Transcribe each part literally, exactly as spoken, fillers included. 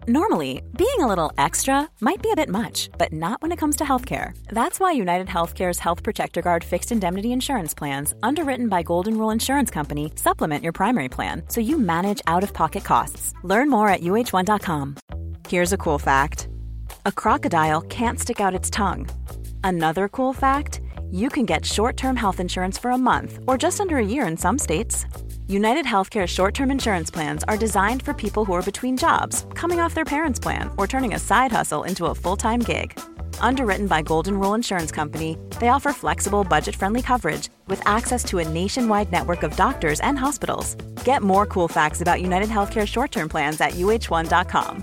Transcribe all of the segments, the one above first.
Normally, being a little extra might be a bit much, but not when it comes to healthcare. That's why United Healthcare's Health Protector Guard fixed indemnity insurance plans, underwritten by Golden Rule Insurance Company, supplement your primary plan so you manage out-of-pocket costs. Learn more at U H one dot com. Here's a cool fact. A crocodile can't stick out its tongue. Another cool fact, you can get short-term health insurance for a month or just under a year in some states. United Healthcare short-term insurance plans are designed for people who are between jobs, coming off their parents' plan, or turning a side hustle into a full-time gig. Underwritten by Golden Rule Insurance Company, they offer flexible, budget-friendly coverage with access to a nationwide network of doctors and hospitals. Get more cool facts about United Healthcare short-term plans at U H one dot com.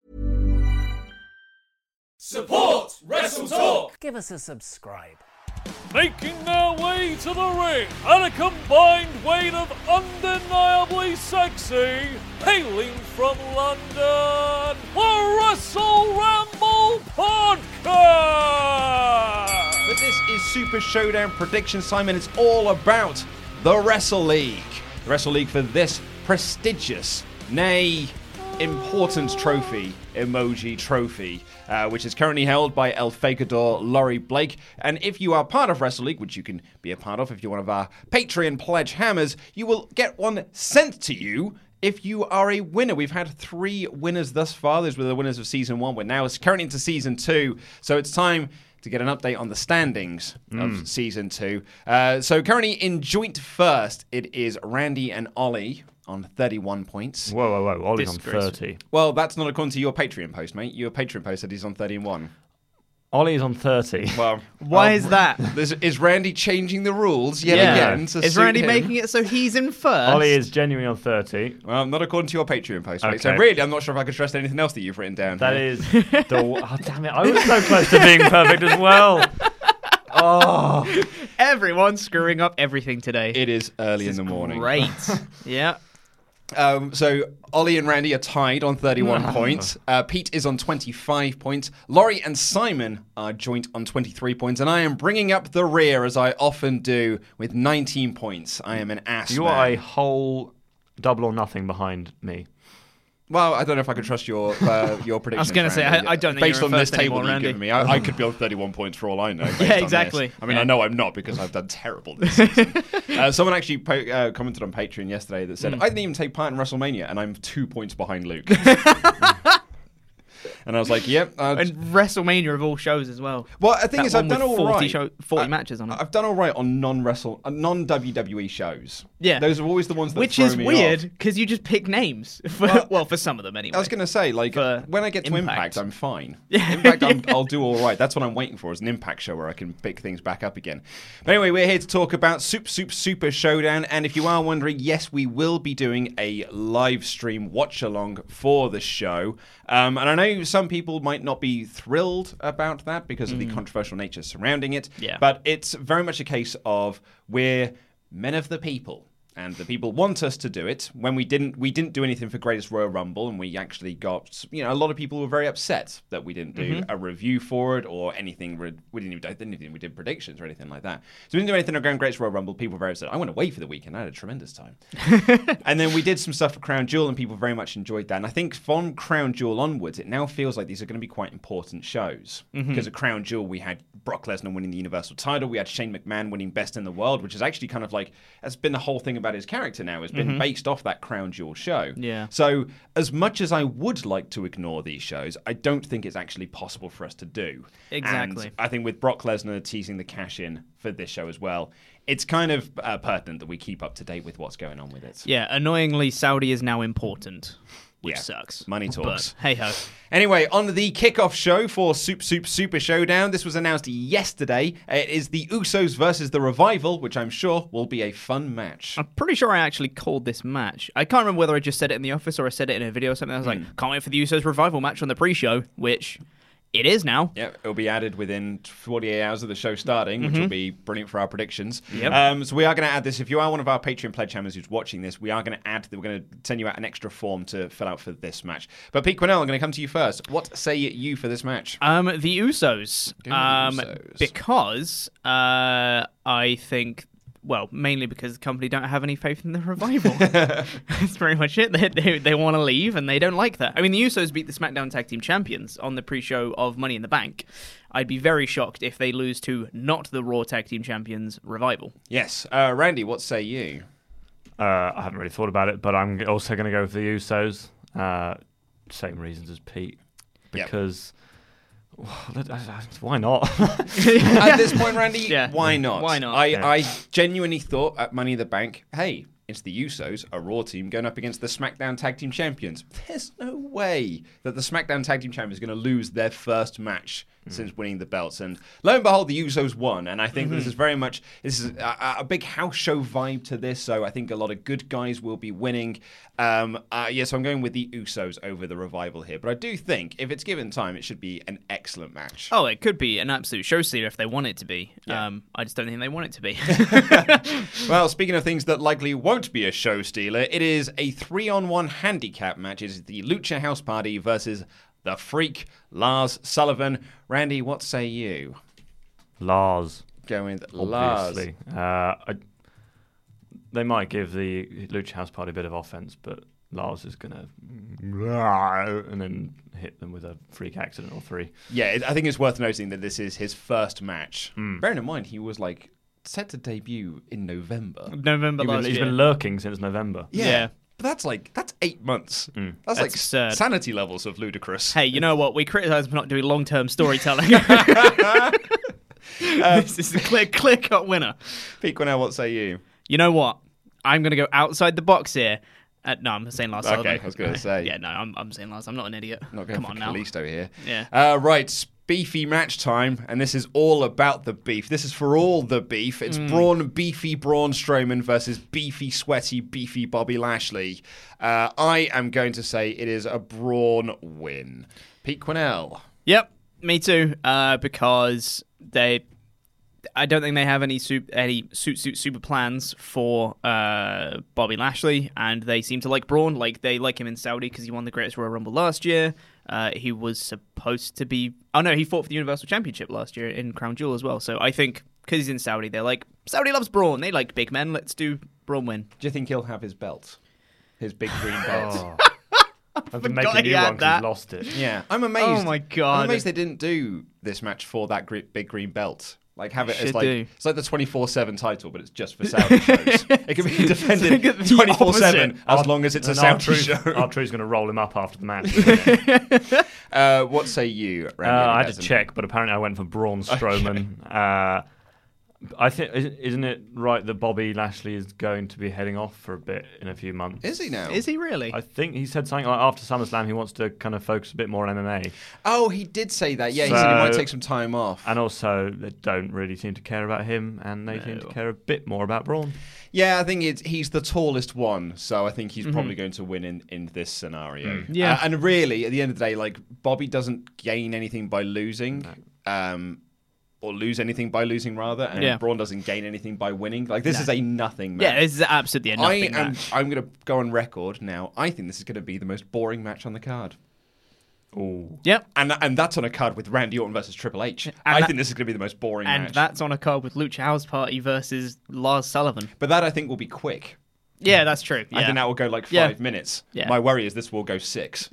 Support Wrestle Talk! Give us a subscribe. Making their way to the ring at a combined weight of undeniably sexy, hailing from London, the Wrestle Ramble Podcast! But this is Super Showdown Prediction, Simon. It's all about the Wrestle League. The Wrestle League for this prestigious, nay, important trophy, emoji trophy, uh, which is currently held by El Fagador Laurie Blake. And if you are part of Wrestle League, which you can be a part of if you're one of our Patreon pledge hammers, you will get one sent to you if you are a winner. We've had three winners thus far. Those were the winners of season one. We're now currently into season two, so it's time to get an update on the standings mm. of season two. Uh, so currently in joint first, it is Randy and Ollie on thirty-one points. Whoa, whoa, whoa. Ollie's on thirty. Well, that's not according to your Patreon post, mate. Your Patreon post said he's on thirty-one. Ollie's on thirty. Well, why um, is that? Is Randy changing the rules yet yeah. again? To is suit Randy him? making it so he's in first? Ollie is genuinely on thirty. Well, not according to your Patreon post, mate. Okay. So really, I'm not sure if I can trust anything else that you've written down. That here. is the... Oh, damn it. I was so close to being perfect as well. Oh. Everyone's screwing up everything today. It is early this in the morning. Great. Yeah. Um, so Ollie and Randy are tied on thirty-one points. Uh, Pete is on twenty-five points. Laurie and Simon are joint on twenty-three points. And I am bringing up the rear, as I often do, with nineteen points. I am an ass You man. are a whole double or nothing behind me. Well, I don't know if I can trust your uh, your prediction. I was going to say, I, I don't think based you're on in this first table anymore, you've Randy. given me, I, I could be on thirty-one points for all I know. based Yeah, on exactly. this. I mean, Yeah. I know I'm not because I've done terrible this season. uh, someone actually po- uh, commented on Patreon yesterday that said, Mm. I didn't even take part in WrestleMania, and I'm two points behind Luke. And I was like, yep. Uh, And WrestleMania of all shows as well. well, the thing That is, I've one done with all forty right. show- forty I- matches on it. I've done all right on non-wrestle, uh, non-W W E shows. Yeah. Those are always the ones that Which throw is me weird, off. because you just pick names. For, Well, well, for some of them anyway. I was going to say, like, For when I get to Impact, Impact. I'm fine. Yeah. Impact, I'm, I'll do all right. That's what I'm waiting for, is an Impact show where I can pick things back up again. But anyway, we're here to talk about Super, Super, Super Showdown. And if you are wondering, yes, we will be doing a live stream watch-along for the show. Um, and I know some people might not be thrilled about that because of the controversial nature surrounding it. Yeah. But it's very much a case of we're men of the people. And the people want us to do it. When we didn't, we didn't do anything for Greatest Royal Rumble, and we actually got, you know, a lot of people were very upset that we didn't do Mm-hmm. a review for it or anything. We didn't even, I didn't even we did predictions or anything like that. So we didn't do anything around Greatest Royal Rumble. People were very upset. I went away for the weekend. I had a tremendous time. And then we did some stuff for Crown Jewel, and people very much enjoyed that. And I think from Crown Jewel onwards, it now feels like these are going to be quite important shows. Mm-hmm. Because at Crown Jewel, we had Brock Lesnar winning the Universal title. We had Shane McMahon winning Best in the World, which is actually kind of like, that's been the whole thing about his character now. Has been based off that Crown Jewel show. Yeah. So as much as I would like to ignore these shows, I don't think it's actually possible for us to do. Exactly. And I think with Brock Lesnar teasing the cash in for this show as well, it's kind of uh, pertinent that we keep up to date with what's going on with it. Yeah, annoyingly, Saudi is now important, which Yeah. sucks. Money talks. But hey-ho. Anyway, on the kickoff show for Super Super Super Showdown, this was announced yesterday. It is the Usos versus the Revival, which I'm sure will be a fun match. I'm pretty sure I actually called this match. I can't remember whether I just said it in the office or I said it in a video or something. I was Hmm. like, can't wait for the Usos Revival match on the pre-show, which it is now. Yeah, it'll be added within forty-eight hours of the show starting, which will be brilliant for our predictions. Yep. Um, so we are going to add this. If you are one of our Patreon pledge hammers who's watching this, we are going to add. We're going to send you out an extra form to fill out for this match. But Pete Quinnell, I'm going to come to you first. What say you for this match? Um, the Usos. Give me the Um, Usos. because uh, I think well, mainly because the company don't have any faith in the revival. That's pretty much it. They they, they want to leave, and they don't like that. I mean, the Usos beat the SmackDown Tag Team Champions on the pre-show of Money in the Bank. I'd be very shocked if they lose to not the Raw Tag Team Champions Revival. Yes. Uh, Randy, what say you? Uh, I haven't really thought about it, but I'm also going to go for the Usos. Uh, same reasons as Pete. Because... Yep. Why not? At this point, Randy, yeah. why not? Why not? I, yeah. I genuinely thought at Money in the Bank, hey, it's the Usos, a Raw team, going up against the SmackDown Tag Team Champions. There's no way that the SmackDown Tag Team Champions are going to lose their first match mm. since winning the belts. And lo and behold, the Usos won. And I think mm-hmm. this is very much, this is a, a big house show vibe to this. So I think a lot of good guys will be winning. Um, uh, yeah, so I'm going with the Usos over the Revival here. But I do think if it's given time, it should be an excellent match. Oh, it could be an absolute show stealer if they want it to be. Yeah. Um, I just don't think they want it to be. Well, speaking of things that likely won't be a show stealer, it is a three-on-one handicap match. It is the Lucha House Party versus the Freak, Lars Sullivan. Randy, what say you? Lars. Going with Obviously. Lars. Uh, I, they might give the Lucha House Party a bit of offense, but Lars is going to and then hit them with a freak accident or three. Yeah, I think it's worth noting that this is his first match. Mm. Bearing in mind, he was like set to debut in November. November He's last been, he's year. been lurking since November. Yeah. Yeah. But that's like, that's eight months. Mm. That's, That's like absurd. sanity levels of ludicrous. Hey, you know what? We criticise for not doing long-term storytelling. Um, this is a clear, clear-cut winner. Pete Quinnell, what say you? You know what? I'm going to go outside the box here. Uh, no, I'm saying Lars Okay, Sullivan. I was gonna say. Yeah, no, I'm, I'm saying Lars. I'm not an idiot. Not going Come for on now. Kalisto here. Yeah. Uh, right, beefy match time, and this is all about the beef. This is for all the beef. It's Mm. Braun, beefy Braun Strowman versus beefy, sweaty, beefy Bobby Lashley. Uh, I am going to say it is a Braun win. Pete Quinnell. Yep, me too. Uh, because they, I don't think they have any suit, any suit, suit, super plans for uh, Bobby Lashley, and they seem to like Braun. Like they like him in Saudi because he won the Greatest Royal Rumble last year. Uh, he was supposed to be. Oh no, he fought for the Universal Championship last year in Crown Jewel as well. So I think because he's in Saudi, they're like Saudi loves Braun. They like big men. Let's do Braun win. Do you think he'll have his belt? His big green belt? Oh. I've been forgot making he you had one because that. he's lost it. Yeah, I'm amazed. Oh my God. I'm amazed they didn't do this match for that gr- big green belt. Like have it as Should like do. it's like the twenty-four seven title, but it's just for Saudi shows. It can be defended It's the twenty-four seven opposite. as long as it's a And Saudi R-Truth- show. R-Truth's going to roll him up after the match. Uh, what say you, Uh, Randy? I had to Anderson? check, but apparently I went for Braun Strowman. Uh, I think isn't it right that Bobby Lashley is going to be heading off for a bit in a few months? Is he now? Is he really? I think he said something like after SummerSlam he wants to kind of focus a bit more on M M A, Oh, he did say that. Yeah, he said he might So- take some time off. and also they don't really seem to care about him, and they seem to No. care a bit more about Braun. Yeah, I think it's, he's the tallest one, so I think he's probably going to win in, in this scenario. Yeah. Uh, and really, at the end of the day, like Bobby doesn't gain anything by losing. Um, or lose anything by losing, rather, and Yeah. Braun doesn't gain anything by winning. Like, this No. is a nothing match. Yeah, this is absolutely a I nothing am, match. I'm going to go on record now. I think this is going to be the most boring match on the card. Ooh. Yep. And and that's on a card with Randy Orton versus Triple H. I that- think this is going to be the most boring And match. that's on a card with Lucha House Party versus Lars Sullivan. But that, I think, will be quick. Yeah, that's true. Yeah. I think that will go like five Yeah. minutes. Yeah. My worry is this will go six.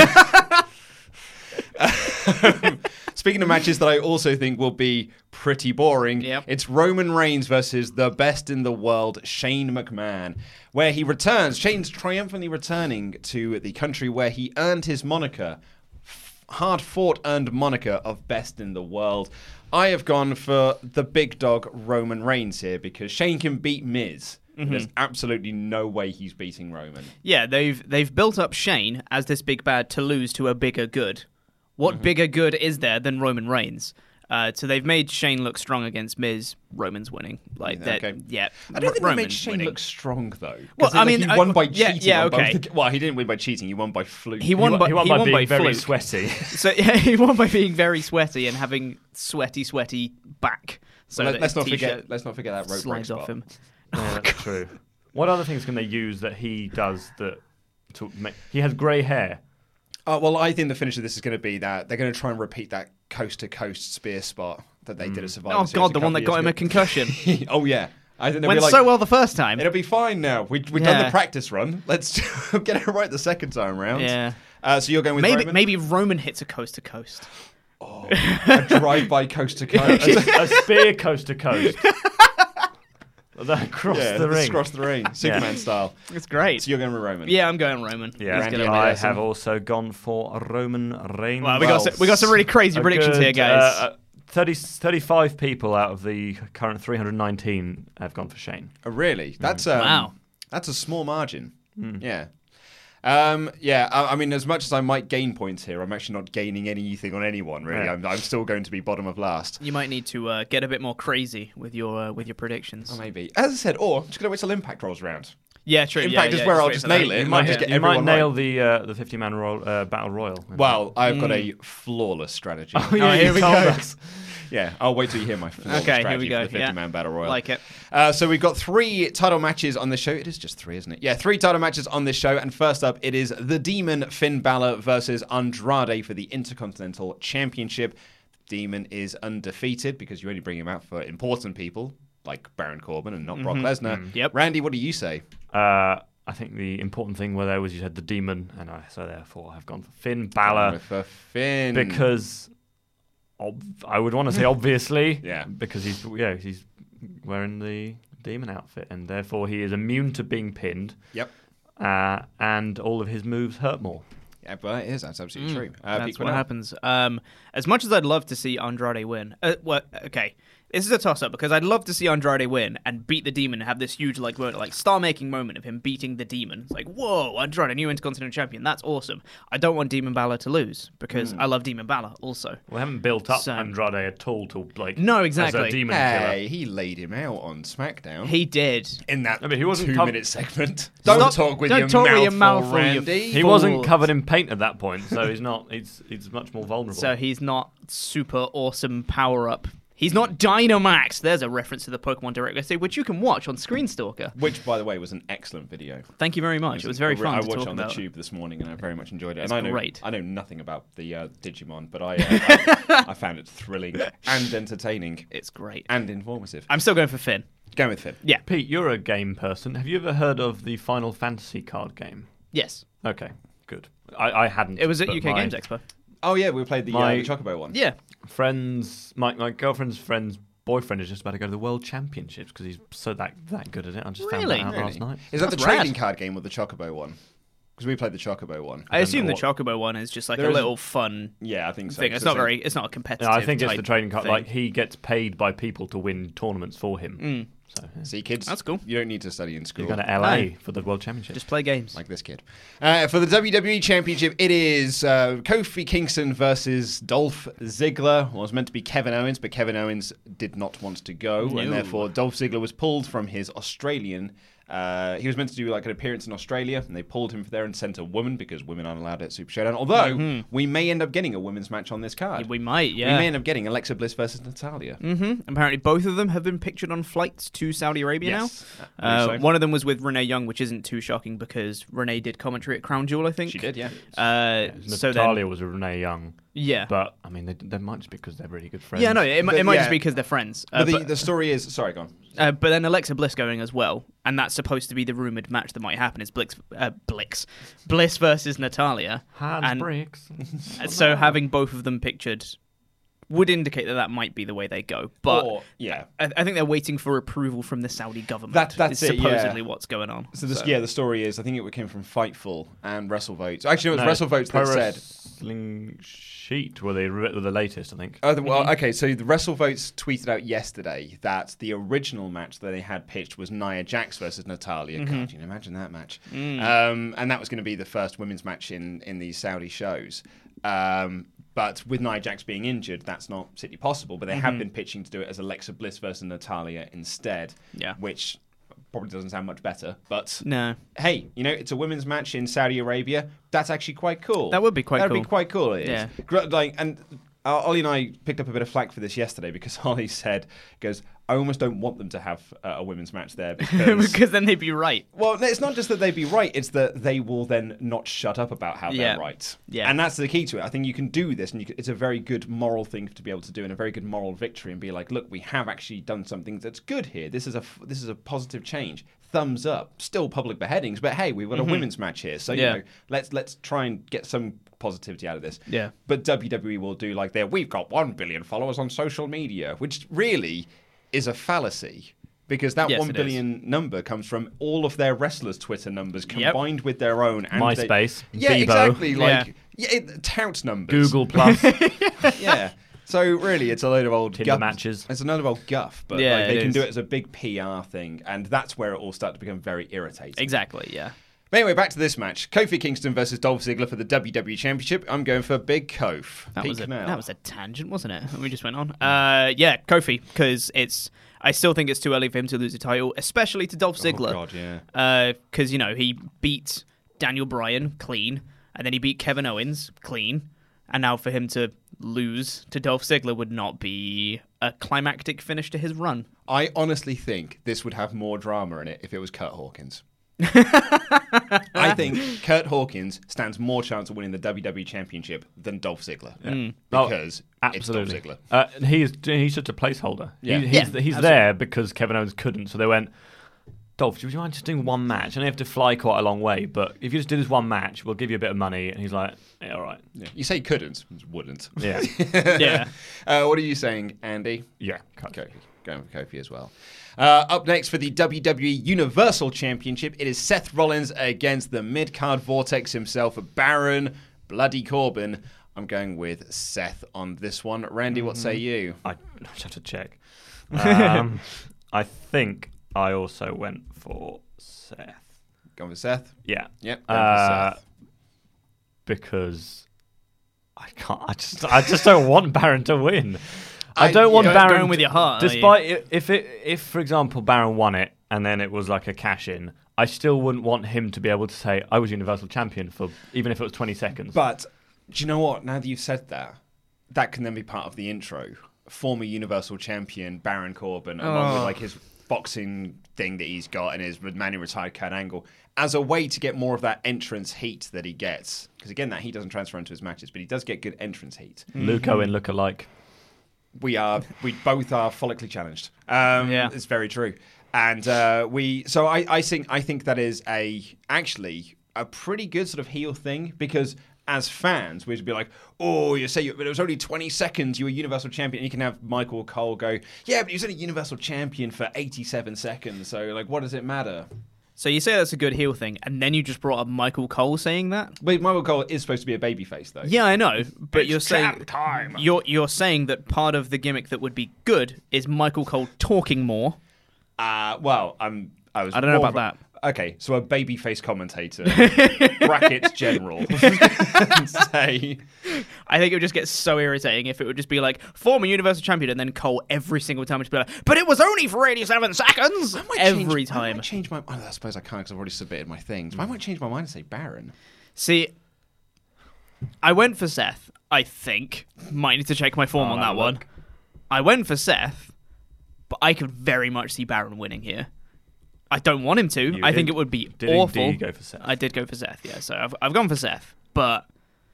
Speaking of matches that I also think will be pretty boring, Yep. it's Roman Reigns versus the best in the world, Shane McMahon, where he returns. Shane's triumphantly returning to the country where he earned his moniker, hard-fought earned moniker of best in the world. I have gone for the big dog Roman Reigns here because Shane can beat Miz. There's absolutely no way he's beating Roman. Yeah, they've they've built up Shane as this big bad to lose to a bigger good. What Mm-hmm. bigger good is there than Roman Reigns? Uh, so they've made Shane look strong against Miz. Roman's winning. Like Yeah, that. okay. Yeah. I don't think Roman they made Shane winning. look strong, though. 'Cause Well, then, I like, mean, he won I- by yeah, cheating. yeah, on both okay. the- well, he didn't win by cheating. He won by fluke. He won by He won he by won being by very fluke. sweaty. So yeah, he won by being very sweaty and having sweaty, sweaty back. So Let, that let's his not forget. t-shirt Let's not forget that rope break slides spot. off him. Yeah, that's true. What other things can they use that he does that to make... He has grey hair. Uh, well, I think the finish of this is going to be that they're going to try and repeat that coast to coast spear spot that they did at Survivor Oh Series god, a the one couple that got him a years concussion. ago. Oh yeah, I think they'll Went be like, so well the first time. it'll be fine now. We, we've Yeah. done the practice run. Let's get it right the second time round. Yeah. Uh, so you're going with Maybe Roman? maybe Roman hits a coast to coast. Oh, a drive-by coast to coast. a spear coast to coast. That across yeah, the ring. across the ring, Superman style. It's great. So you're going with Roman. Yeah, I'm going Roman. Yeah, Randy He's gonna- I Anderson. have also gone for Roman Reigns. Well, we Well, got some, we got some really crazy A predictions good, here, guys. Uh, thirty, thirty-five people out of the current three hundred nineteen have gone for Shane. Oh, really? That's um, Wow. That's a small margin. Yeah. Um, yeah, I, I mean, as much as I might gain points here, I'm actually not gaining anything on anyone, really. Yeah. I'm, I'm still going to be bottom of last. You might need to uh, get a bit more crazy with your uh, with your predictions. Or maybe. As I said, or I'm just going to wait till Impact rolls around. Yeah, true. Impact yeah, is yeah, where I'll wait just for that. nail it. You and might, I'll just get you might everyone nail right. the uh, the fifty-man ro- uh, battle royal. Well, I've got a flawless strategy. Oh, yeah, Oh, here you we told go. us. Yeah, I'll wait till you hear my flawless Okay, here strategy we go. for the Yeah. fifty-man battle royal. Like it. Uh, so we've got three title matches on this show. It is just three, isn't it? Yeah, three title matches on this show. And first up, it is the Demon Finn Balor versus Andrade for the Intercontinental Championship. Demon is undefeated because you only bring him out for important people like Baron Corbin and not Brock Lesnar. Yep. Randy, what do you say? Uh, I think the important thing where there was you had the demon, and I so therefore I've gone for Finn Balor For Finn. because ob- I would want to say obviously, Yeah. because he's yeah he's wearing the demon outfit, and therefore he is immune to being pinned, Yep. uh, and all of his moves hurt more. Yeah, but it is. That's absolutely true. Uh, That's Pete what Well. happens. Um, as much as I'd love to see Andrade win, uh, well, okay, this is a toss-up because I'd love to see Andrade win and beat the Demon and have this huge like moment, like star-making moment of him beating the Demon. It's like, whoa, Andrade, new Intercontinental Champion. That's awesome. I don't want Demon Balor to lose because I love Demon Balor also. We haven't built up So- Andrade at all to like No, as a exactly. demon Hey, he laid him out on SmackDown. He did. in that I mean, he wasn't two com- minute segment. Stop- Don't talk with don't your talk mouth with your full, mouth full, you Randy. killer. He Fools. wasn't covered in paint at that point, so he's not. He's he's much more vulnerable. So he's not super awesome power-up. He's not Dynamax. There's a reference to the Pokemon Direct essay, which you can watch on Screenstalker. Which, by the way, was an excellent video. Thank you very much. It was very I- fun I to watched talk it on about. the tube this morning, and I very much enjoyed it. It's and I know, great. I know nothing about the uh, Digimon, but I, uh, I, I found it thrilling and entertaining It's great. and informative. I'm still going for Finn. Going with Finn. Yeah. Pete, you're a game person. Have you ever heard of the Final Fantasy card game? Yes. Okay, good. I, I hadn't. It was at but U K my Games Expo. Oh yeah, we played the, My- uh, the Chocobo one. Yeah. Friends, my my girlfriend's friend's boyfriend is just about to go to the World Championships because he's so that that good at it. I just Really? found that out Really? last night. Is that the That's rad. trading card game or the Chocobo one? Because we played the Chocobo one. I assume the what- Chocobo one is just like There a is- little fun Yeah, I think so. thing. It's So not very. It's not a competitive. Yeah, I think it's type the trading card. thing. Like he gets paid by people to win tournaments for him. So yeah. See, kids, That's cool. You don't need to study in school. You're going to L A No. for the World Championship. Just play games. Like this kid. Uh, for the W W E Championship, it is uh, Kofi Kingston versus Dolph Ziggler. Well, it was meant to be Kevin Owens, but Kevin Owens did not want to go, No. and therefore Dolph Ziggler was pulled from his Australian. Uh, he was meant to do like an appearance in Australia, and they pulled him there and sent a woman because women aren't allowed at Super Showdown. Although we may end up getting a women's match on this card. we might. We Yeah. may end up getting Alexa Bliss versus Natalia. hmm Apparently, both of them have been pictured on flights to Saudi Arabia Yes, now. I Uh, believe so. One of them was with Renee Young, which isn't too shocking because Renee did commentary at Crown Jewel, I think. She did, yeah. Uh, so Natalia then, was with Renee Young, yeah, but I mean, they, they might just be because they're really good friends. yeah, no, it, But, it might yeah. just be because they're friends. Uh, But the, but, the story is... Sorry, go on. uh, but then Alexa Bliss going as well, and that's supposed to be the rumored match that might happen. Is Blix, uh, Blix, Bliss versus Natalia, Hands and bricks. so having both of them pictured would indicate that that might be the way they go. But Or- yeah. I, I think they're waiting for approval from the Saudi government. That- that's is it, yeah. supposedly what's going on. So, this, yeah, the story is, I think it came from Fightful and WrestleVotes. Actually, it was No, WrestleVotes Pro that said... Wrestling Sheet were the were the latest, I think. Oh, the, well, okay, so the WrestleVotes tweeted out yesterday that the original match that they had pitched was Nia Jax versus Natalia. God, you can imagine that match. Um, and that was going to be the first women's match in, in these Saudi shows. Um, but with Nia Jax being injured, that's not simply possible. But they have been pitching to do it as Alexa Bliss versus Natalia instead, Yeah. which probably doesn't sound much better. But No. hey, you know, it's a women's match in Saudi Arabia. That's actually quite cool. That would be quite That'd cool. be quite cool. It is. Yeah. Gr- Like, and Uh, Ollie and I picked up a bit of flack for this yesterday because Ollie said, goes, I almost don't want them to have uh, a women's match there because... because then they'd be right. Well, it's not just that they'd be right, it's that they will then not shut up about how Yeah. they're right. Yeah. And that's the key to it. I think you can do this, and you can, it's a very good moral thing to be able to do, and a very good moral victory, and be like, look, we have actually done something that's good here. This is a, this is a positive change. Thumbs up. Still public beheadings, but hey, we've got a women's match here. So, Yeah. you know, let's let's try and get some positivity out of this. Yeah. But W W E will do like their, we've got one billion followers on social media, which really is a fallacy. Because that Yes, one it billion number comes from all of their wrestlers' Twitter numbers Yep. combined with their own. And MySpace, They, yeah, Bebo. exactly. Like, Yeah. yeah, it, tout numbers. Google Plus. Yeah. So really, it's a load of old Tinder guff. matches. It's a load of old guff, but Yeah, like, they it can is. do it as a big P R thing, and that's where it all started to become very irritating. Exactly, yeah. But anyway, back to this match: Kofi Kingston versus Dolph Ziggler for the W W E Championship. I'm going for Big Kof. That Pete was a Canal. that was a tangent, wasn't it? We just went on. Uh, yeah, Kofi, because it's. I still think it's too early for him to lose the title, especially to Dolph Ziggler. Oh God, yeah. Because you know he beat Daniel Bryan clean, and then he beat Kevin Owens clean, and now for him to lose to Dolph Ziggler would not be a climactic finish to his run. I honestly think this would have more drama in it if it was Kurt Hawkins. I think Kurt Hawkins stands more chance of winning the W W E Championship than Dolph Ziggler. Mm. Because Absolutely. it's Dolph Ziggler. Uh, he's he's just a placeholder. Yeah. He, he's Yeah, he's absolutely. there because Kevin Owens couldn't, so they went, Dolph, do you mind just doing one match? And they have to fly quite a long way, but if you just do this one match, we'll give you a bit of money. And he's like, yeah, all right. Yeah. You say couldn't, wouldn't. Yeah. Yeah. Uh, what are you saying, Andy? yeah. cut. Kofi. Going for Kofi as well. Uh, up next for the W W E Universal Championship, it is Seth Rollins against the mid-card vortex himself, Baron Bloody Corbin. I'm going with Seth on this one. Randy, what say you? I just have to check. Um, I think I also went for Seth. Going for Seth? Yeah. Yep, going Uh, for Seth. Because I can't. I just. I just don't want Baron to win. I, I- don't want Go- Baron. going with your heart, are you? Despite it, if it, if for example Baron won it and then it was like a cash in, I still wouldn't want him to be able to say I was Universal Champion for even if it was twenty seconds. But do you know what? Now that you've said that, that can then be part of the intro. Former Universal Champion Baron Corbin, along with Oh. like his boxing thing that he's got and his manually retired Kurt Angle, as a way to get more of that entrance heat that he gets. Because again, that heat doesn't transfer into his matches, but he does get good entrance heat. Luke Owen look alike. We are, we both are follically challenged. Um, Yeah. it's very true. And uh, we, so I, I think, I think that is a actually a pretty good sort of heel thing because as fans, we'd be like, oh, you say you, but it was only twenty seconds. You were Universal Champion. And you can have Michael Cole go, yeah, but he was only Universal Champion for eighty-seven seconds. So like, what does it matter? So you say that's a good heel thing, and then you just brought up Michael Cole saying that? But Michael Cole is supposed to be a babyface, though. Yeah, I know, but It's you're saying champ time. you're you're saying that part of the gimmick that would be good is Michael Cole talking more. Uh, well, I'm. I was. I don't know more about of a- Okay, so a babyface commentator, brackets general, say. I think it would just get so irritating if it would just be like former Universal Champion, and then Cole every single time would just be like, but it was only for eighty-seven seconds I might every change, I time. might change my. Oh, I suppose I can't because I've already submitted my things. But I might change my mind and say Baron. See, I went for Seth. I think might need to check my form Oh, on that have a one. look. I went for Seth, but I could very much see Baron winning here. I don't want him to. You I think did- it would be did awful. indeed go for Seth. I did go for Seth, yeah. So I've, I've gone for Seth. But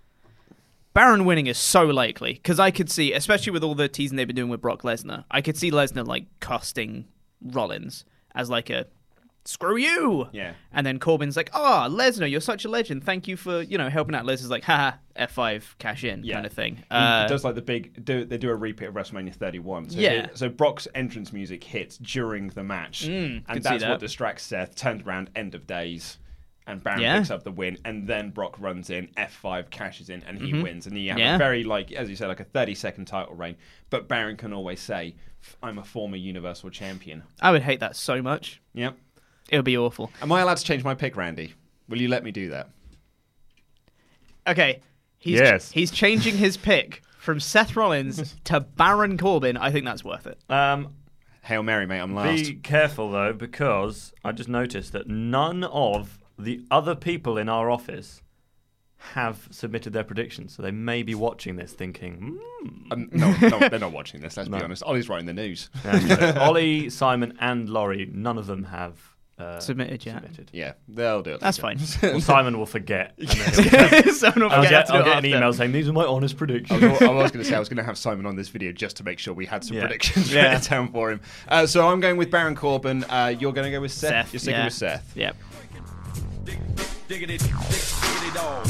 Baron winning is so likely because I could see, especially with all the teasing they've been doing with Brock Lesnar, I could see Lesnar like casting Rollins as like a screw you. Yeah. And then Corbin's like, oh, Lesnar, you're such a legend. Thank you for, you know, helping out. Lesnar's like, haha, F five, cash in Yeah. kind of thing. He Uh, does like the big. Do, they do a repeat of WrestleMania thirty-one. So Yeah. he- so Brock's entrance music hits during the match, Mm, and could see that's that. what distracts Seth. Turns around, end of days. And Baron Yeah. picks up the win, and then Brock runs in, F five cashes in, and he wins. And you have Yeah. a very, like, as you said, like a thirty-second title reign. But Baron can always say, I'm a former Universal Champion. I would hate that so much. Yep. It would be awful. Am I allowed to change my pick, Randy? Will you let me do that? Okay. He's, Yes. He's changing his pick from Seth Rollins to Baron Corbin. I think that's worth it. Um, Hail Mary, mate, I'm last. be careful though, because I just noticed that none of the other people in our office have submitted their predictions, so they may be watching this thinking, mm. Um, no, no, they're not watching this, let's No. be honest. Ollie's writing the news. Yeah, Ollie, Simon, and Laurie, none of them have uh, Submitted yet. submitted. Yeah, they'll do it. That's later. fine. Well, Simon will forget. And then he'll- Someone will I'll forget get, to do I'll it get an after. email saying, these are my honest I predictions. was, I was going to say I was going to have Simon on this video just to make sure we had some Yeah. predictions Yeah. written down for him. Uh, so I'm going with Baron Corbin. Uh, you're going to go with Seth. Seth, You're sticking yeah. with Seth. Yep. Diggity, dig, diggity dog.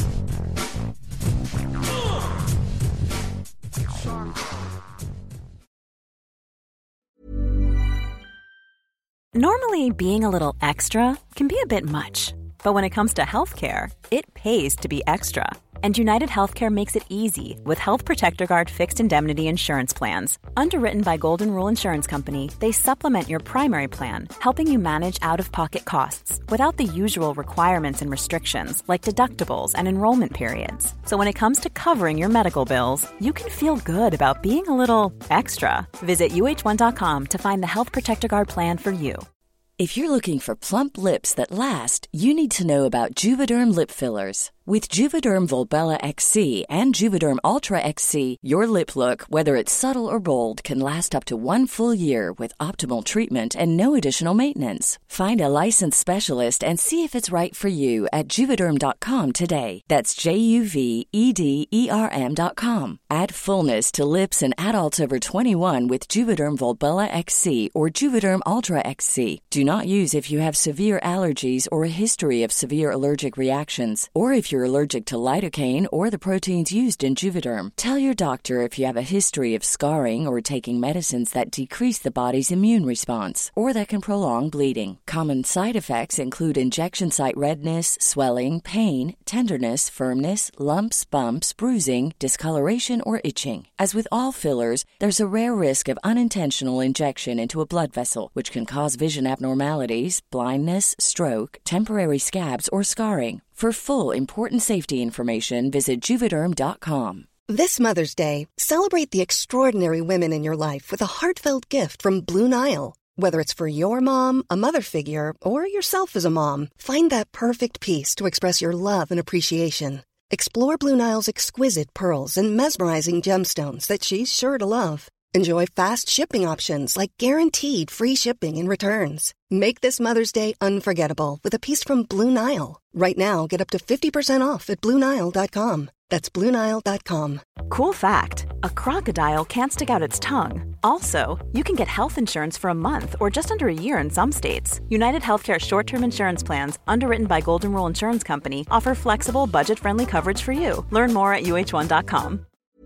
Normally, being a little extra can be a bit much, but when it comes to healthcare, it pays to be extra. And United Healthcare makes it easy with Health Protector Guard fixed indemnity insurance plans. Underwritten by Golden Rule Insurance Company, they supplement your primary plan, helping you manage out-of-pocket costs without the usual requirements and restrictions like deductibles and enrollment periods. So when it comes to covering your medical bills, you can feel good about being a little extra. Visit U H one dot com to find the Health Protector Guard plan for you. If you're looking for plump lips that last, you need to know about Juvederm lip fillers. With Juvederm Volbella X C and Juvederm Ultra X C, your lip look, whether it's subtle or bold, can last up to one full year with optimal treatment and no additional maintenance. Find a licensed specialist and see if it's right for you at Juvederm dot com today. That's J U V E D E R M dot com. Add fullness to lips in adults over twenty-one with Juvederm Volbella X C or Juvederm Ultra X C. Do not use if you have severe allergies or a history of severe allergic reactions, or if you're allergic to lidocaine or the proteins used in Juvederm. Tell your doctor if you have a history of scarring or taking medicines that decrease the body's immune response or that can prolong bleeding. Common side effects include injection site redness, swelling, pain, tenderness, firmness, lumps, bumps, bruising, discoloration, or itching. As with all fillers, there's a rare risk of unintentional injection into a blood vessel, which can cause vision abnormalities, blindness, stroke, temporary scabs, or scarring. For full, important safety information, visit Juvederm dot com. This Mother's Day, celebrate the extraordinary women in your life with a heartfelt gift from Blue Nile. Whether it's for your mom, a mother figure, or yourself as a mom, find that perfect piece to express your love and appreciation. Explore Blue Nile's exquisite pearls and mesmerizing gemstones that she's sure to love. Enjoy fast shipping options like guaranteed free shipping and returns. Make this Mother's Day unforgettable with a piece from Blue Nile. Right now, get up to fifty percent off at Blue Nile dot com. That's Blue Nile dot com. Cool fact, a crocodile can't stick out its tongue. Also, you can get health insurance for a month or just under a year in some states. United Healthcare short-term insurance plans, underwritten by Golden Rule Insurance Company, offer flexible, budget-friendly coverage for you. Learn more at U H one dot com.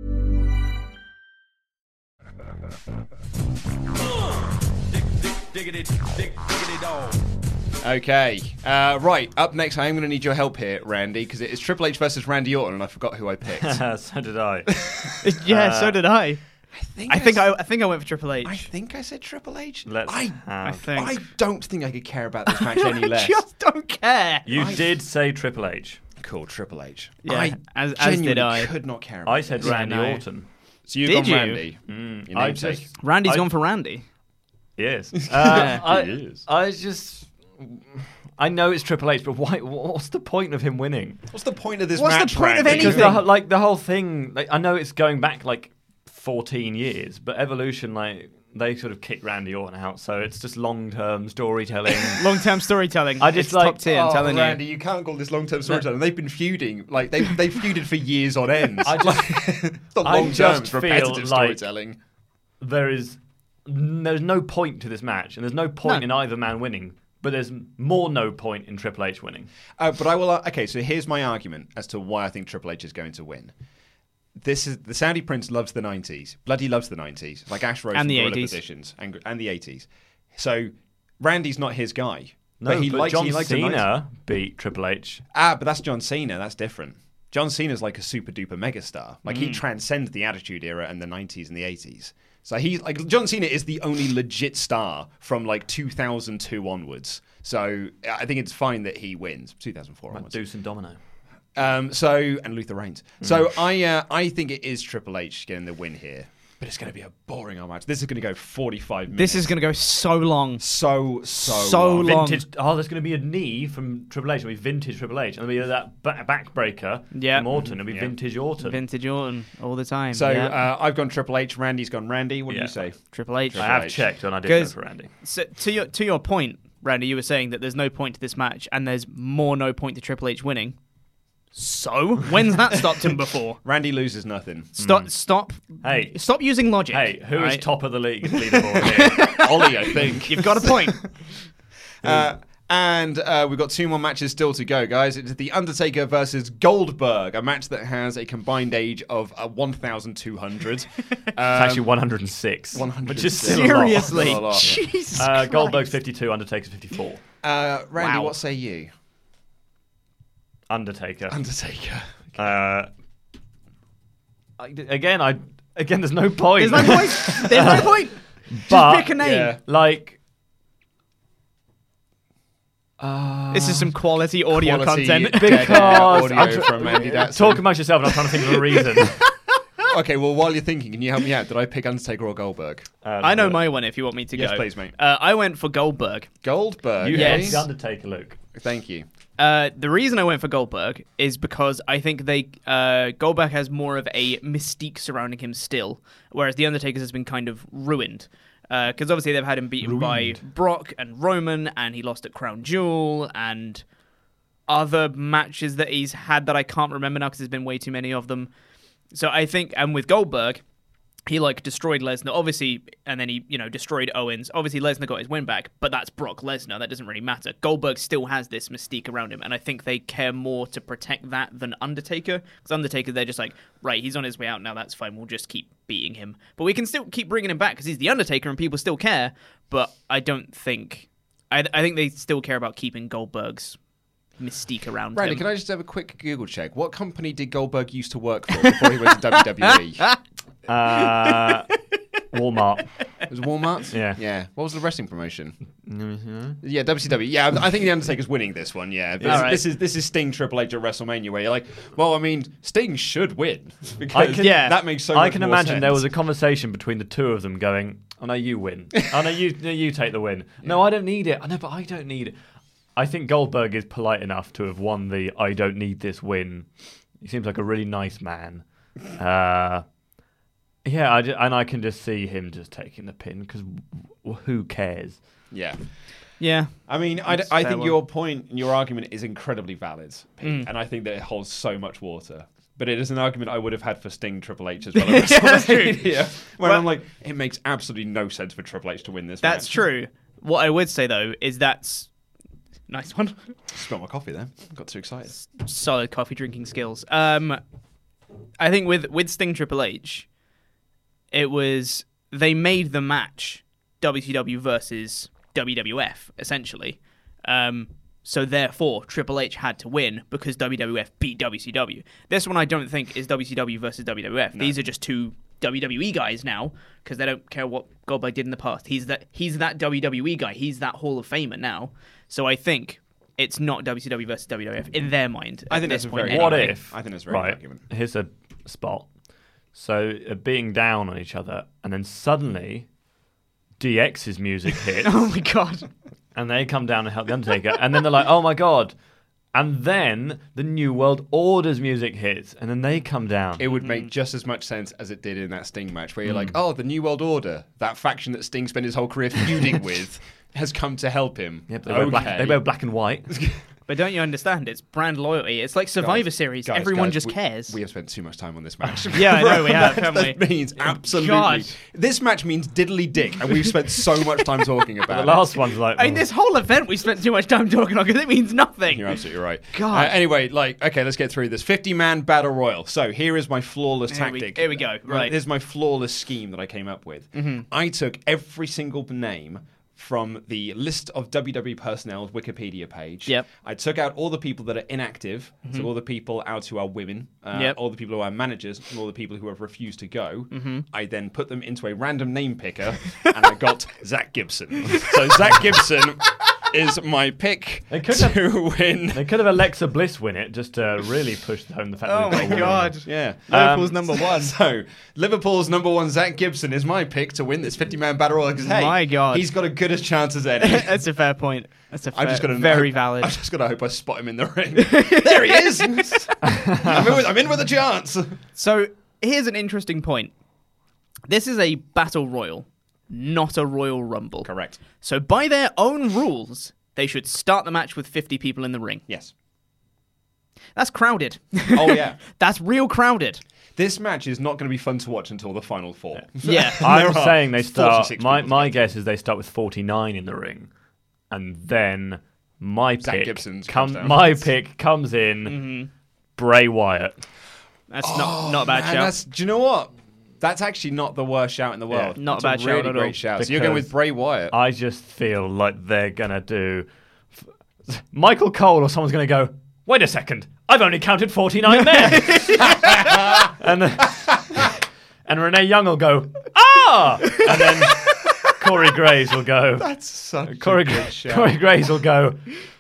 Diggity, dig, diggity dog. Okay, uh, right. Up next, I am going to need your help here, Randy, because it is Triple H versus Randy Orton, and I forgot who I picked. So did I. Yeah, Uh, so did I. I think I think s- I, I think I went for Triple H. I think I said Triple H. Let's I, I have. think. I don't think I could care about this match any less. I just don't care. You I- did say Triple H. Cool, Triple H. Yeah, I as- as did genuinely I. could not care about I said this. Randy no. Orton. So you've Did gone you? Randy. Mm, Your I namesake. just Randy's I- gone for Randy. Yes. Uh, I, He is. I just. I know it's Triple H, but why? What's the point of him winning? What's the point of this What's the match, point of Randy? Because anything? the, like the whole thing, like, I know it's going back like fourteen years, but Evolution, like they sort of kicked Randy Orton out, so it's just long-term storytelling. Long-term storytelling. I just it's like- top tier. I'm Oh, telling Randy, you. you can't call this long-term storytelling. They've been feuding, like they they feuded for years on end. I just- it's not I long-term, just it's feel repetitive like- storytelling. there is there's no point to this match, and there's no point No. in either man winning. But there's more no point in Triple H winning. Uh, but I will. Uh, okay, so here's my argument as to why I think Triple H is going to win. This is the Saudi Prince loves the nineties, bloody loves the nineties, like Ash Rose And the Gorilla eighties. Positions and, and the eighties. So Randy's not his guy. No, but he but likes John he likes the nineties. Cena beat Triple H. Ah, but that's John Cena. That's different. John Cena's like a super duper megastar. Like he transcends the Attitude Era and the nineties and the eighties. So he's like John Cena is the only legit star from like two thousand two onwards. So I think it's fine that he wins. two thousand four Like onwards. Deuce and Domino. Um, so and Luther Reigns. So I uh, I think it is Triple H getting the win here but it's going to be a boring old match. This is going to go forty-five minutes. This is going to go so long. So, so, So long. long. Vintage. Oh, there's going to be a knee from Triple H. It'll be vintage Triple H. And there'll be that ba- backbreaker Yeah. from Orton. It'll be Yeah. vintage Orton. Vintage Orton all the time. So yeah. uh, I've gone Triple H. Randy's gone Randy. What do Yeah. you say? Triple H. I have H. checked and I did go Because- for Randy. So, to your to your point, Randy, you were saying that there's no point to this match, and there's more no point to Triple H winning. So when's that stopped him before? Randy loses nothing. Stop! Stop! Hey. Stop using logic. Hey, who is alright? top of the league leaderboard here? Ollie, I think. You've got a point. Uh, and uh, we've got two more matches still to go, guys. It's The Undertaker versus Goldberg, a match that has a combined age of uh, one thousand two hundred. It's actually one hundred six. one hundred Which is six. still a lot. Seriously, Still a lot. Jesus Uh, Christ. Goldberg's fifty-two, Undertaker's fifty-four. Uh, Randy, Wow. what say you? Undertaker. Undertaker. Uh, I, again, I again, there's no point. There's no point. There's no point. Just But- pick a name. Yeah. Like, This is some quality audio Quality content. dead air Because audio I'm tr- from Andy Datson. talk amongst yourself, and I'm trying to think of a reason. Okay, well, while you're thinking, can you help me out? Did I pick Undertaker or Goldberg? Uh, I know my one if you want me to Yes, go. please, mate. Uh, I went for Goldberg. Goldberg. You Yes. yes. the Undertaker, Luke. Thank you. Uh, the reason I went for Goldberg is because I think they uh, Goldberg has more of a mystique surrounding him still, whereas the Undertaker's has been kind of ruined. Because obviously they've had him beaten by Brock and Roman, and he lost at Crown Jewel, and other matches that he's had that I can't remember now because there's been way too many of them. So I think, and with Goldberg, he like destroyed Lesnar, obviously, and then he, you know, destroyed Owens. Obviously, Lesnar got his win back, but that's Brock Lesnar. That doesn't really matter. Goldberg still has this mystique around him, and I think they care more to protect that than Undertaker. Because Undertaker, they're just like, right, he's on his way out now. That's fine. We'll just keep beating him, but we can still keep bringing him back because he's the Undertaker, and people still care. But I don't think, I, I think they still care about keeping Goldberg's mystique around Randy, him. can I just have a quick Google check? What company did Goldberg used to work for before he went to W W E? Uh, Walmart. It was Walmart? Yeah. Yeah. What was the wrestling promotion? Yeah, W C W. Yeah, I think The Undertaker's winning this one, yeah. This, All right. this is this is Sting Triple H at WrestleMania where you're like, well, I mean, Sting should win. Because I can- Yeah. that makes so I much can more imagine sense. there was a conversation between the two of them going, oh no, you win. Oh no, you, no, you take the win. No, I don't need it. I know, but I don't need it. I think Goldberg is polite enough to have won the I don't need this win. He seems like a really nice man. Uh, yeah, I ju- and I can just see him just taking the pin because w- who cares? Yeah. yeah. I mean, I, That's I a fair think one. your point and your argument is incredibly valid, Pete, Mm. and I think that it holds so much water. But it is an argument I would have had for Sting Triple H as well. At Yeah, that's true. WrestleMania, where Well- I'm like, it makes absolutely no sense for Triple H to win this That's match. true. What I would say though is that's nice one. Spilled my coffee there. Got too excited. Solid coffee drinking skills. Um, I think with with Sting Triple H, it was they made the match W C W versus W W F essentially. Um, so therefore Triple H had to win because W W F beat W C W. This one I don't think is W C W versus W W F. These are just two W W E guys now because they don't care what Goldberg did in the past. He's that he's that W W E guy. He's that Hall of Famer now. So I think it's not W C W versus W W F in their mind. I at think this that's a point very- What anyway. if? I think that's a very good right. argument. Here's a spot. So uh, being down on each other, and then suddenly D X's music hits, Oh my god! and they come down and help the Undertaker, and then they're like, "Oh my god!" And then the New World Order's music hits, and then they come down. It would Mm. make just as much sense as it did in that Sting match, where you're like, oh, the New World Order, that faction that Sting spent his whole career feuding with, has come to help him. yeah, but they, wear black, Okay. they wear black and white. But don't you understand? It's brand loyalty. It's like Survivor Guys, Series. guys, Everyone guys, just we- cares. We have spent too much time on this match. Yeah, I know we have, That- haven't we? That means absolutely. God. This match means diddly dick, and we've spent so much time talking about The it. last one's like, I mean, this whole event we spent too much time talking on because it means nothing. You're absolutely right. God. Uh, anyway, like, okay, let's get through this. fifty-man battle royal. So here is my flawless Here we- tactic. here we go, right. Here's my flawless scheme that I came up with. Mm-hmm. I took every single name from the list of W W E personnel's Wikipedia page. Yep. I took out all the people that are inactive, so all the people out who are women, uh, Mm-hmm. Yep. all the people who are managers, and all the people who have refused to go. Mm-hmm. I then put them into a random name picker, and I got Zach Gibson. So Zach Gibson is my pick They could to have- win. They could have Alexa Bliss win it just to really push home the fact Oh that my they've got a god. woman. Yeah. Liverpool's Um, number one. So, Liverpool's number one, Zach Gibson, is my pick to win this fifty-man battle royal. Because, hey, My God. he's got a good as chance as any. That's a fair point. That's a fair, I'm just gonna very hope, valid. I'm just gonna hope I spot him in the ring. There he is. I'm, in with, I'm in with a chance. So here's an interesting point. This is a battle royal, not a Royal Rumble. Correct. So by their own rules, they should start the match with fifty people in the ring. Yes. That's crowded. Oh yeah. That's real crowded. This match is not going to be fun to watch until the final four. Yeah. I'm There are saying they start. forty-six My people my to guess is they start with forty-nine in the ring, and then my Zach pick Gibson's comes. comes down. My pick comes in. Mm-hmm. Bray Wyatt. That's not, not a bad Man, shout. that's, do you know what? That's actually not the worst shout in the world. not a That's bad a really shout at great all. shout. So you're going Because with Bray Wyatt. I just feel like they're gonna do. Michael Cole or someone's gonna go. Wait a second. I've only counted forty-nine men. and and Renee Young will go. Ah. And then Corey Graves will go. That's such Corey, a good shout. Corey Graves will go,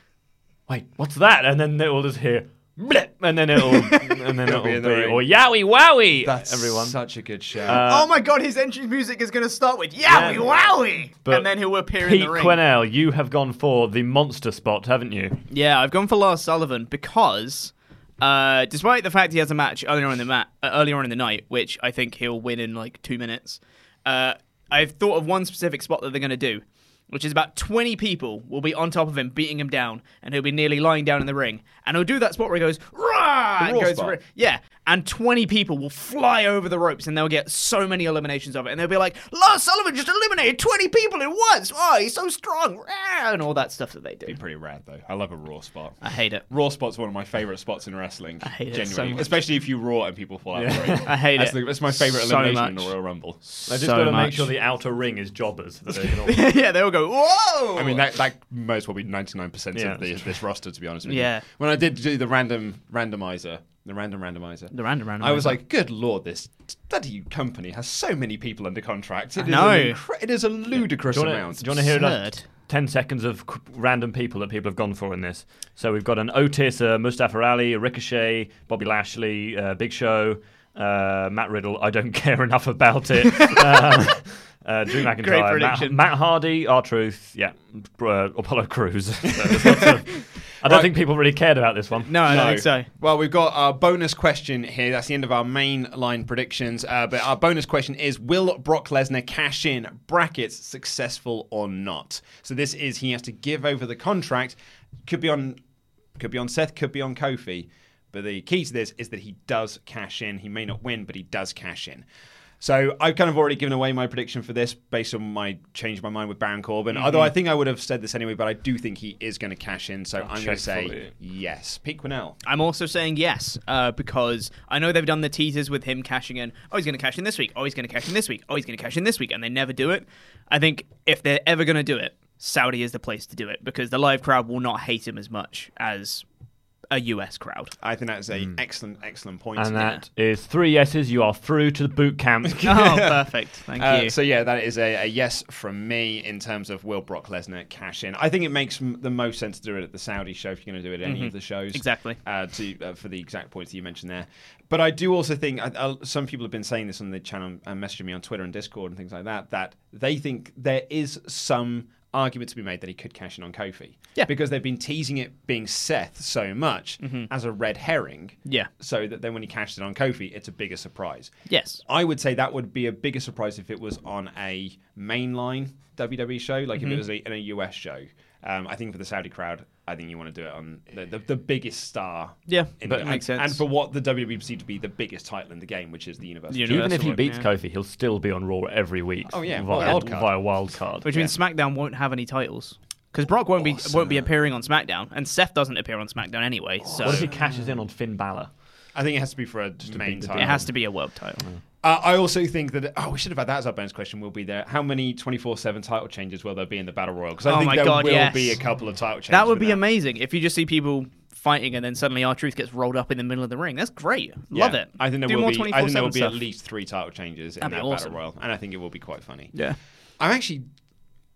wait, what's that? And then it will just hear, blip, and then it'll, and then it'll be be, in the ring. or yowie wowie, That's everyone. such a good shout. Uh, oh my god, his entrance music is going to start with Yowie Wowie! But And then he'll appear Pete in the ring. Quinnell, you have gone for the monster spot, haven't you? Yeah, I've gone for Lars Sullivan because, uh, despite the fact he has a match earlier on in the mat, uh, earlier on in the night, which I think he'll win in like two minutes, uh, I've thought of one specific spot that they're going to do, which is about twenty people will be on top of him, beating him down, and he'll be nearly lying down in the ring. And he'll do that spot where he goes, rah! The and Raw goes spot. ri- yeah, and twenty people will fly over the ropes, and they'll get so many eliminations of it, and they'll be like, Lars Sullivan just eliminated twenty people at once! Oh, he's so strong! Rah! And all that stuff that they do. Be pretty rad though. I love a Raw spot. I hate it. Raw spot's one of my favourite spots in wrestling. I hate it genuinely. so much. Especially if you Raw and people fall out of the ring. I hate that's it. The, that's my favourite So elimination in much. the Royal Rumble. They just So got to make much. sure the outer ring is jobbers. That they can all... Yeah, they all go, whoa! I mean, that, that most will be ninety-nine percent Yeah, of the, that's this roster, to be honest with Yeah. you. When I did do the random randomizer, the random randomizer, The random randomizer. I was like, good lord, this bloody company has so many people under contract. It I is know. an incre- it is a ludicrous Do you wanna- amount. do you want to hear Absurd. just ten seconds of qu- random people that people have gone for in this? So we've got an Otis, uh, Mustafa Ali, a Ricochet, Bobby Lashley, uh, Big Show, uh, Matt Riddle. I don't care enough about it. uh, uh, Drew Great McIntyre, Matt, prediction. Matt Hardy, R-Truth, yeah, uh, Apollo Crews. So there's lots of- I don't Right. think people really cared about this one. no, I don't think so. Well, we've got our bonus question here. That's the end of our main line predictions. Uh, but our bonus question is, will Brock Lesnar cash in, brackets, successful or not? So this is, he has to give over the contract. Could be on, could be on Seth, could be on Kofi. But the key to this is that he does cash in. He may not win, but he does cash in. So I've kind of already given away my prediction for this based on my change my mind with Baron Corbin. Mm-hmm. Although I think I would have said this anyway, but I do think he is going to cash in. So I'm going check to say for you. yes. Pete Quinnell. I'm also saying yes, uh, because I know they've done the teasers with him cashing in. Oh, he's going to cash in this week. Oh, he's going to cash in this week. Oh, he's going to cash in this week. And they never do it. I think if they're ever going to do it, Saudi is the place to do it, because the live crowd will not hate him as much as a U S crowd. I think that's an excellent, excellent point. And that is three yeses. You are through to the boot camp. Oh, perfect. Thank Uh, you. so yeah, that is a, a yes from me in terms of will Brock Lesnar cash in. I think it makes m- the most sense to do it at the Saudi show if you're going to do it at any of the shows. Exactly. Uh, to uh, for the exact points that you mentioned there. But I do also think I, I, some people have been saying this on the channel and messaging me on Twitter and Discord and things like that, that they think there is some argument to be made that he could cash in on Kofi. Yeah. Because they've been teasing it being Seth so much as a red herring. Yeah. So that then when he cashed it on Kofi, it's a bigger surprise. Yes. I would say that would be a bigger surprise if it was on a mainline W W E show, like Mm-hmm. if it was a, in a U S show. Um, I think for the Saudi crowd, I think you want to do it on the, the, the biggest star. Yeah, in but the, it makes and, sense. And for what the W W E perceive to be the biggest title in the game, which is the Universal. The Championship. Even if he Universal, beats yeah. Kofi, he'll still be on Raw every week. Oh, yeah, via wild card. via wild card. Which means SmackDown won't have any titles. Because Brock won't be won't be appearing on SmackDown, and Seth doesn't appear on SmackDown anyway. So What if he cashes in on Finn Balor? I think it has to be for a main the title. it has to be a world title. Uh, I also think that oh, we should have had that as our bonus question. Will be there? How many twenty-four seven title changes will there be in the Battle Royal? Because I Oh think my there God, will yes. be a couple of title changes. That would with be amazing if you just see people fighting and then suddenly R-Truth gets rolled up in the middle of the ring. That's great. Love Yeah. it. I think there Do will more be. I think there will twenty-four seven be at stuff. least three title changes in That'd that be awesome. Battle Royal, and I think it will be quite funny. Yeah. I'm actually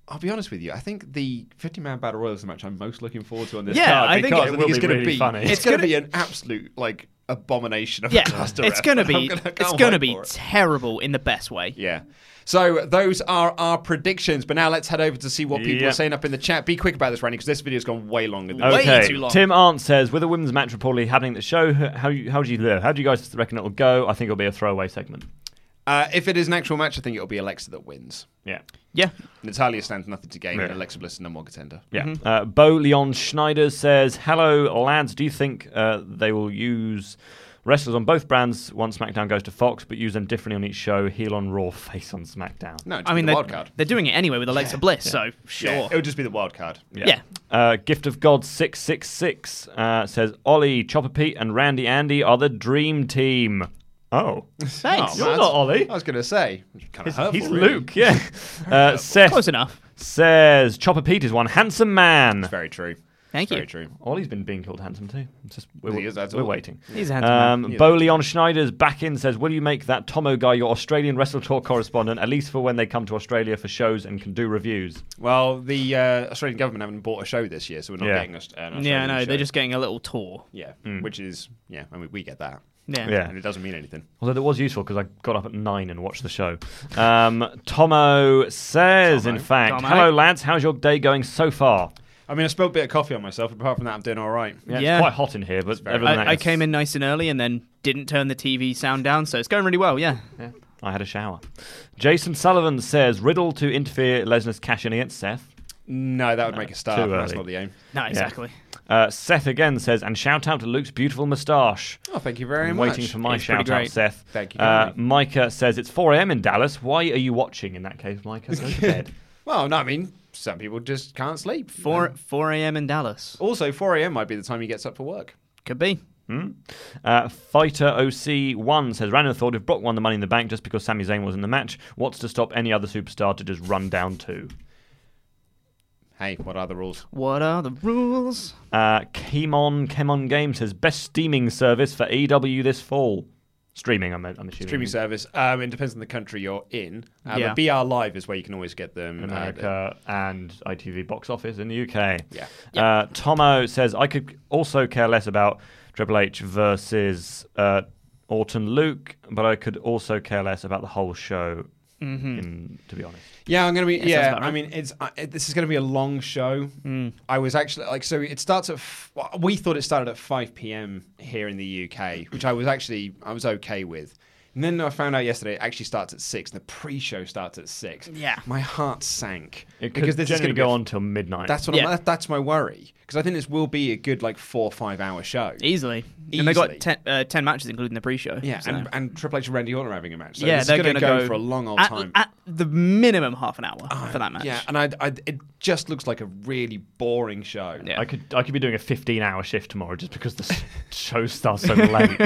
I'll be honest with you. I think the fifty-man Battle Royal is the match I'm most looking forward to on this Yeah, card. I think because it I will it's be going to really be funny. It's, It's going to gonna- be an absolute like abomination of Yeah, a cluster. it's going to ref, and be I'm gonna- I it's can't going to wait be for it. terrible in the best way. Yeah. So those are our predictions. But now let's head over to see what people Yeah. are saying up in the chat. Be quick about this, Randy, because this video's gone way longer than Way Okay. too long. Tim Arndt says, with a women's match reportedly happening at the show, how you, how do you how do you guys reckon it'll go? I think it'll be a throwaway segment. Uh, if it is an actual match, I think it'll be Alexa that wins. Yeah. Yeah. Natalia stands nothing to gain, Yeah. and Alexa Bliss is no more contender. Yeah. Mm-hmm. Uh, Bo Leon Schneider says, hello, lads. Do you think uh, they will use wrestlers on both brands once SmackDown goes to Fox, but use them differently on each show, heel on Raw, face on SmackDown? No, just I mean, the they're, wild card. they're doing it anyway with Alexa Bliss, so sure. Yeah, it'll just be the wild card. Yeah. Uh, Gift of God six six six uh, says, Ollie, Chopper Pete, and Randy Andy are the dream team. Oh. Thanks. You're not Ollie. I was going to say. Kind of He's, hurtful, he's really. Luke, yeah. Uh, Seth Close enough. says, Chopper Pete is one handsome man. It's very true. Thank It's you. Very true. Ollie's been being called handsome too. It's just we're, He is, that's we're all. waiting. He's a handsome man. Um, He is Bo handsome. Leon Schneider's back in says, will you make that Tomo guy your Australian Wrestle Talk correspondent, at least for when they come to Australia for shows and can do reviews? Well, the uh, Australian government haven't bought a show this year, so we're not Yeah. getting us- an Australian Yeah, no, show. they're just getting a little tour. Yeah, which is, yeah, I mean, we get that. Yeah. Yeah. And it doesn't mean anything. Although it was useful because I got up at nine and watched the show. Um, Tomo says, Tomo. in fact, Tomo. hello lads, how's your day going so far? I mean, I spilled a bit of coffee on myself. Apart from that, I'm doing all right. Yeah, Yeah. It's quite hot in here, but very other than I, that, I it's- came in nice and early and then didn't turn the T V sound down, so it's going really well, yeah. Yeah, I had a shower. Jason Sullivan says, Riddle to interfere Lesnar's cash in against Seth. No, that would make a start. too That's early. not the aim. No, exactly. Uh, Seth again says, and shout out to Luke's beautiful moustache. Oh, thank you very I'm much. waiting for my It's pretty shout out, great. Seth. Thank you Uh, kindly. Micah says, it's four a.m. in Dallas. Why are you watching in that case, Micah? Go to bed. Well, no, I mean, some people just can't sleep. Four And four a.m. in Dallas. Also, four a.m. might be the time he gets up for work. Could be. Uh, Fighter O C one says, random thought, if Brock won the Money in the Bank just because Sami Zayn was in the match, what's to stop any other superstar to just run down to? Hey, what are the rules? What are the rules? Uh, Kemon Kemon Game says, best steaming service for A E W this fall. Streaming, I'm, I'm assuming. Streaming service. Um, it depends on the country you're in. Uh, Yeah. But B R Live is where you can always get them. In uh, America and I T V box office in the U K. Yeah. Uh, Tomo says, I could also care less about Triple H versus uh, Orton Luke, but I could also care less about the whole show, in, to be honest. Yeah, I'm gonna be. sounds Yeah, about I right. mean, it's uh, it, this is gonna be a long show. Mm. I was actually like, so it starts at. F- well, we thought it started at five p.m. here in the U K, which I was actually I was okay with. And then I found out yesterday it actually starts at six. And the pre-show starts at six. Yeah. my heart sank It could because this is generally gonna go be a- on till midnight. That's what Yeah. I'm, that's my worry because I think this will be a good like four or five hour show. Easily. And they got Easily. ten, uh, ten matches, including the pre-show. Yeah, so. and, and Triple H and Randy Orton are having a match. So yeah, this they're is going to gonna go, for a long old at, time. At the minimum half an hour for that match. Yeah, and I, I, it just looks like a really boring show. Yeah. I could I could be doing a fifteen hour shift tomorrow just because the s- show starts so late.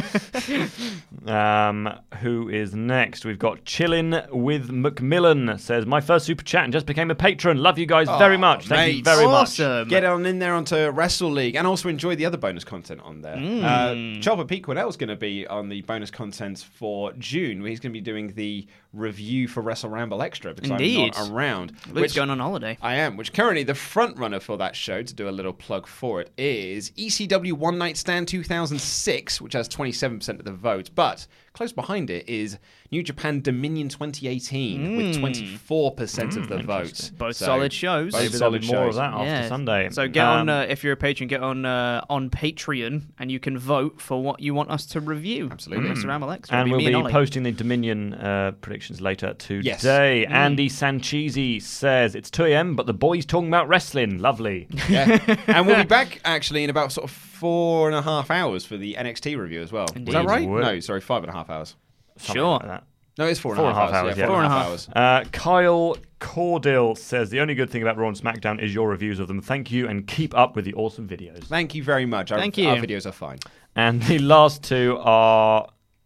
um, who is next? We've got Chillin' with Macmillan says, my first super chat and just became a patron. Love you guys very much. Thank you mate. very much. Awesome. Get on in there onto Wrestle League and also enjoy the other bonus content on there. Uh, Chopper Pete Quinnell's going to be on the bonus content for June. He's going to be doing the review for Wrestle Ramble Extra because Indeed. I'm not around. Luke's which going on holiday. I am, which currently the front runner for that show, to do a little plug for it, is E C W One Night Stand two thousand six, which has twenty-seven percent of the vote. But close behind it is New Japan Dominion twenty eighteen with twenty-four percent of the vote. Both So, solid shows. both Maybe there'll be solid more shows. of that after Yeah. Sunday. So get on, Um, uh, if you're a patron, get on uh, on Patreon and you can vote for what you want us to review. Absolutely. Mister Ramble Extra. and It'll we'll me be Ollie. posting the Dominion uh, predictions later today. Yes. Andy Sanchezi says, it's two a.m., but the boys talking about wrestling. Lovely. Yeah. And we'll be back actually in about sort of four and a half hours for the N X T review as well. Indeed. Was that right? Would. No, sorry, five and a half hours. Something Sure. like that. No, it's four and Four a half hours. yeah. Four and a half Four hours. Uh, Kyle Cordill says, the only good thing about Raw and SmackDown is your reviews of them. Thank you and keep up with the awesome videos. Thank you very much. Our, Thank you. Our videos are fine. And the last two are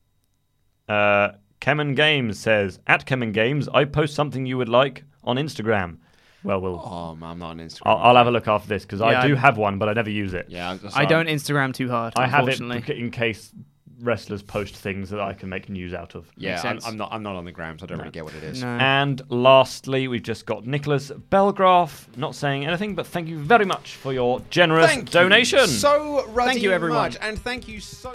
uh, Kemen Games says, at Kemen Games, I post something you would like on Instagram. Well, we'll Oh, man, I'm not on Instagram. I'll, I'll have a look after this because Yeah, I do I- have one, but I never use it. Yeah, I'm- I don't Instagram too hard. I have it unfortunately. in case wrestlers post things that I can make news out of. Yeah, I'm, sense. I'm not. I'm not on the gram, so I don't really get what it is. No. And lastly, we've just got Nicholas Belgraf, not saying anything, but thank you very much for your generous Thank donation. you so ruddy Thank you, everyone. much, and thank you so.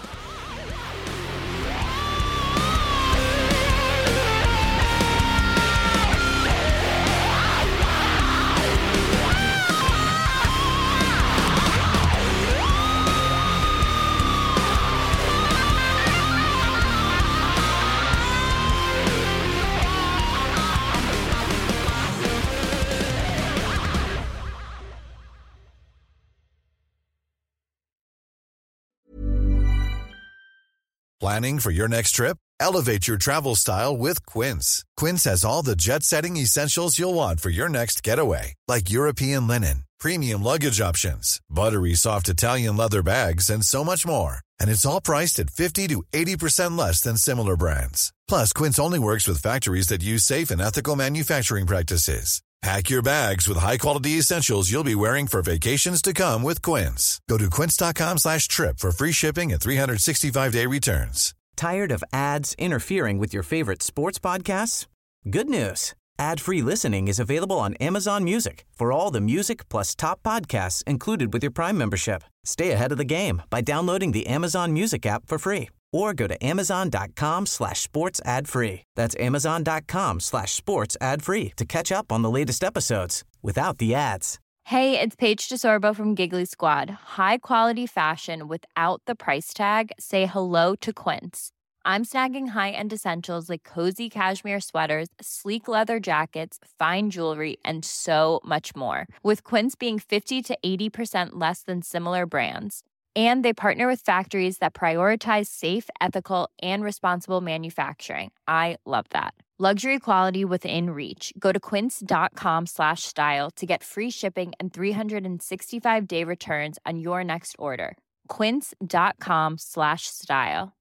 Planning for your next trip? Elevate your travel style with Quince. Quince has all the jet-setting essentials you'll want for your next getaway, like European linen, premium luggage options, buttery soft Italian leather bags, and so much more. And it's all priced at fifty to eighty percent less than similar brands. Plus, Quince only works with factories that use safe and ethical manufacturing practices. Pack your bags with high-quality essentials you'll be wearing for vacations to come with Quince. Go to quince.com slash trip for free shipping and three sixty-five day returns. Tired of ads interfering with your favorite sports podcasts? Good news. Ad-free listening is available on Amazon Music for all the music plus top podcasts included with your Prime membership. Stay ahead of the game by downloading the Amazon Music app for free or go to amazon.com slash sports ad free. That's amazon.com slash sports ad free to catch up on the latest episodes without the ads. Hey, it's Paige DeSorbo from Giggly Squad. High quality fashion without the price tag. Say hello to Quince. I'm snagging high-end essentials like cozy cashmere sweaters, sleek leather jackets, fine jewelry, and so much more. With Quince being fifty to eighty percent less than similar brands. And they partner with factories that prioritize safe, ethical, and responsible manufacturing. I love that. Luxury quality within reach. Go to quince.com slash style to get free shipping and three sixty-five day returns on your next order. Quince.com slash style.